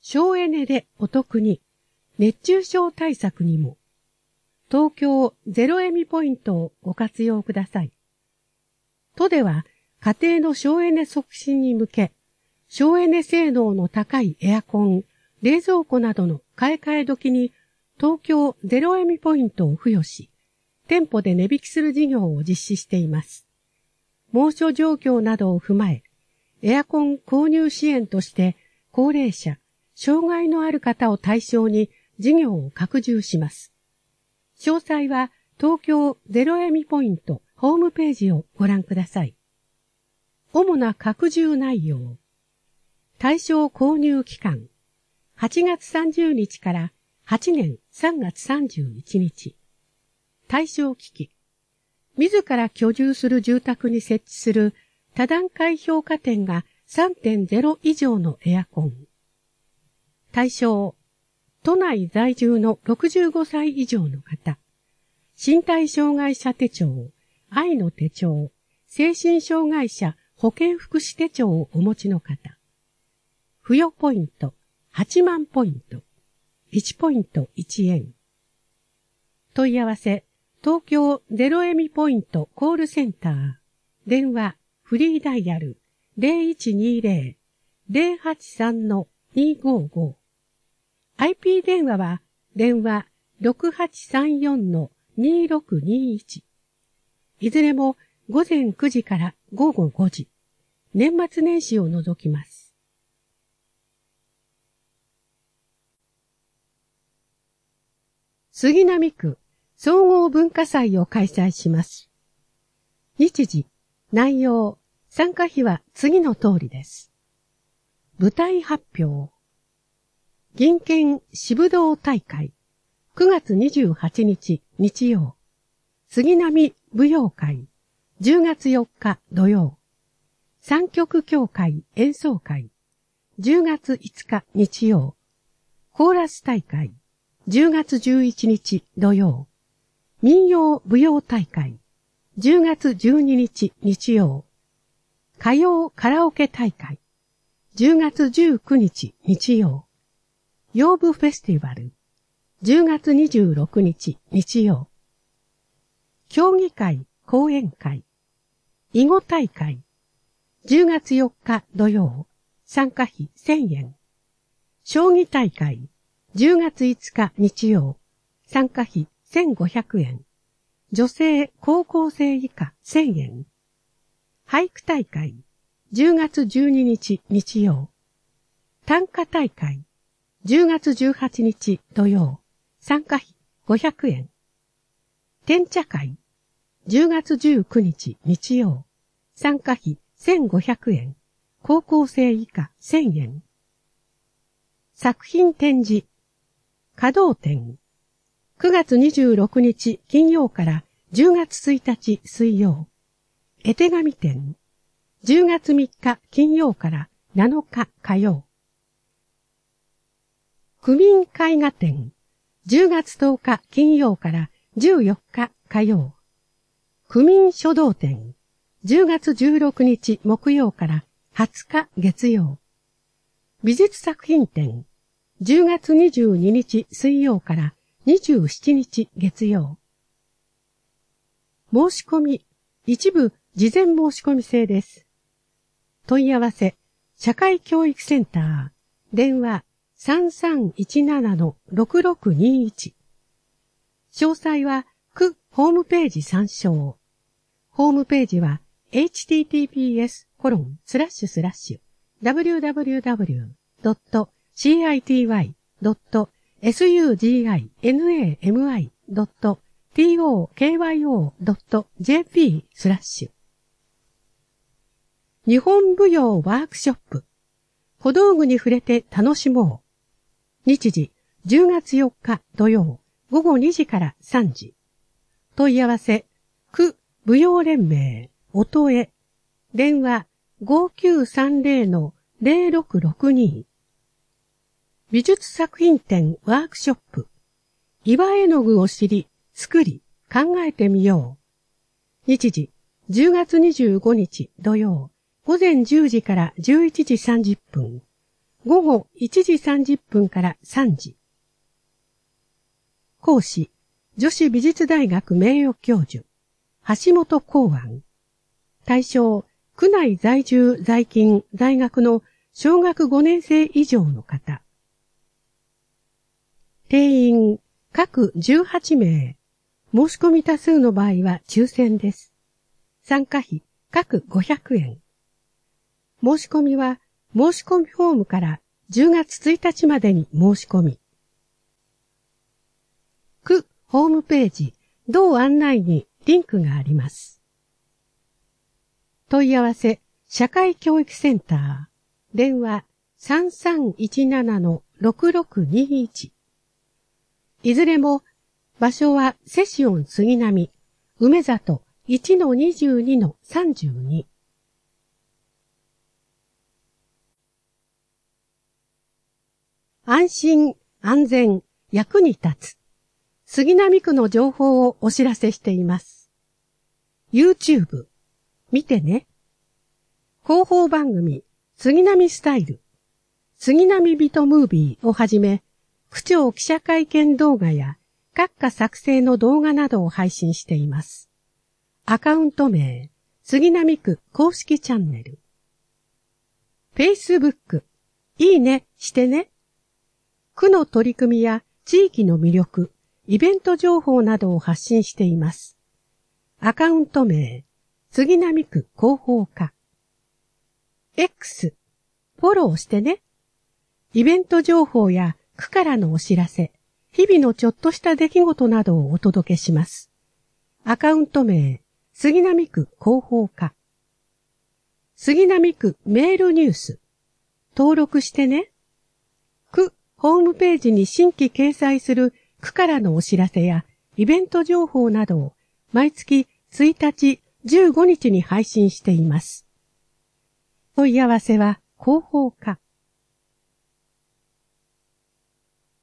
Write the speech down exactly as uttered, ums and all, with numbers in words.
省エネでお得に、熱中症対策にも、東京ゼロエミポイントをご活用ください。都では家庭の省エネ促進に向け、省エネ性能の高いエアコン、冷蔵庫などの買い替え時に東京ゼロエミポイントを付与し、店舗で値引きする事業を実施しています。猛暑状況などを踏まえ、エアコン購入支援として高齢者、障害のある方を対象に事業を拡充します。詳細は東京ゼロエミポイントホームページをご覧ください。主な拡充内容。対象購入期間。はちがつさんじゅうにちからはちねんさんがつさんじゅういちにち。対象機器。自ら居住する住宅に設置する多段階評価点が さんてんゼロ 以上のエアコン。対象。都内在住のろくじゅうごさい以上の方。身体障害者手帳、愛の手帳、精神障害者保健福祉手帳をお持ちの方。付与ポイントはちまんポイント。いちポイントいちえん。問い合わせ、東京ゼロエミポイントコールセンター。電話、フリーダイヤル ゼロいちにゼロ ゼロはちさん にごご。アイピー 電話は、電話 ろくはちさんよん にろくにいち。いずれも午前くじから午後ごじ。年末年始を除きます。杉並区総合文化祭を開催します。日時、内容、参加費は次の通りです。舞台発表。銀券支武道大会。くがつにじゅうはちにち日曜。杉並舞踊会。じゅうがつよっか土曜。三曲協会演奏会。じゅうがついつか日曜。コーラス大会。じゅうがつじゅういちにち土曜。民謡舞踊大会。じゅうがつじゅうににち日曜。歌謡カラオケ大会。じゅうがつじゅうくにち日曜。洋舞フェスティバル。じゅうがつにじゅうろくにち日曜。競技会講演会。囲碁大会。じゅうがつよっか土曜。参加費せんえん。将棋大会。じゅうがついつか日曜。参加費せんごひゃくえん。女性高校生以下せんえん。俳句大会。じゅうがつじゅうににち日曜。短歌大会。じゅうがつじゅうはちにち土曜。参加費ごひゃくえん。天茶会。じゅうがつじゅうくにち日曜。参加費せんごひゃくえん。高校生以下せんえん。作品展示。華道展。くがつにじゅうろくにち金曜からじゅうがつついたち水曜。絵手紙展。じゅうがつみっか金曜からなのか火曜。区民絵画展。じゅうがつとおか金曜からじゅうよっか火曜。区民書道展。じゅうがつじゅうろくにち木曜からはつか月曜。美術作品展。じゅうがつにじゅうににち水曜からにじゅうしちにち月曜。申し込み、一部事前申し込み制です。問い合わせ、社会教育センター、電話さんさんいちななのろくろくにいち。詳細は区ホームページ参照。ホームページは エイチティーティーピーエスコロンスラッシュスラッシュダブリューダブリューダブリュードットシーアイティーワイドットエスユージーアイエヌエーエムアイドットティーオーケーワイオードットジェーピースラッシュ。日本舞踊ワークショップ。小道具に触れて楽しもう。日時じゅうがつよっか土曜ごごにじからさんじ。問い合わせ、区舞踊連盟音絵。電話ごきゅうさんゼロのゼロろくろくに。美術作品展ワークショップ。岩絵の具を知り、作り、考えてみよう。日時じゅうがつにじゅうごにち土曜、午前じゅうじからじゅういちじさんじゅっぷん。 ごごいちじさんじゅっぷんからさんじ。講師、女子美術大学名誉教授、橋本公安。対象、区内在住在勤在学の小学ごねん生以上の方。定員、各じゅうはちめい。申し込み多数の場合は抽選です。参加費、各ごひゃくえん。申し込みは、申し込みフォームからじゅうがつついたちまでに申し込み。区ホームページ、同案内にリンクがあります。問い合わせ、社会教育センター、電話 さんさんいちななのろくろくにいち。いずれも、場所はセシオン杉並、梅里 いちのにじゅうにのさんじゅうに。安心、安全、役に立つ。杉並区の情報をお知らせしています。YouTube、見てね。広報番組、杉並スタイル、杉並ビトムービーをはじめ、区長記者会見動画や各課作成の動画などを配信しています。アカウント名、杉並区公式チャンネル。Facebook、いいねしてね。区の取り組みや地域の魅力、イベント情報などを発信しています。アカウント名、杉並区広報課。X、フォローしてね。イベント情報や区からのお知らせ、日々のちょっとした出来事などをお届けします。アカウント名、杉並区広報課。杉並区メールニュース。登録してね。区ホームページに新規掲載する区からのお知らせやイベント情報などを毎月ついたち、じゅうごにちに配信しています。問い合わせは広報課。